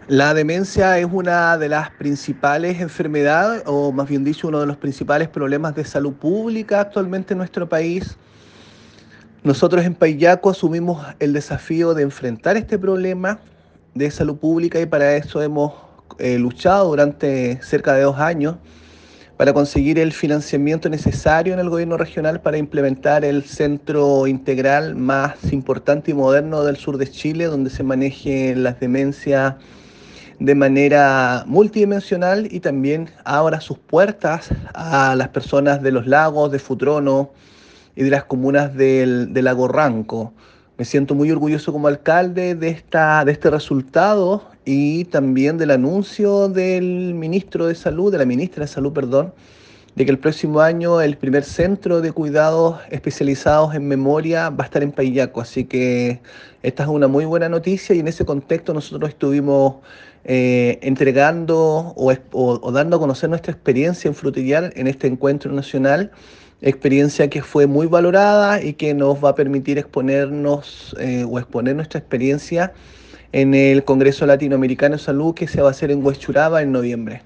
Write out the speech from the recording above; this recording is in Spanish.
La demencia es una de las principales enfermedades, o más bien dicho, uno de los principales problemas de salud pública actualmente en nuestro país. Nosotros en Payaco asumimos el desafío de enfrentar este problema de salud pública y para eso hemos luchado durante cerca de 2 años para conseguir el financiamiento necesario en el gobierno regional para implementar el centro integral más importante y moderno del sur de Chile, donde se maneje las demencias de manera multidimensional y también abra sus puertas a las personas de los lagos, de Futrono y de las comunas del Lago Ranco. Me siento muy orgulloso como alcalde de este resultado y también del anuncio del ministro de Salud, de la ministra de Salud, perdón, de que el próximo año el primer centro de cuidados especializados en memoria va a estar en Payaco. Así que esta es una muy buena noticia y en ese contexto nosotros estuvimos entregando o dando a conocer nuestra experiencia en Frutillar en este encuentro nacional, experiencia que fue muy valorada y que nos va a permitir exponernos o exponer nuestra experiencia en el Congreso Latinoamericano de Salud que se va a hacer en Huechuraba en noviembre.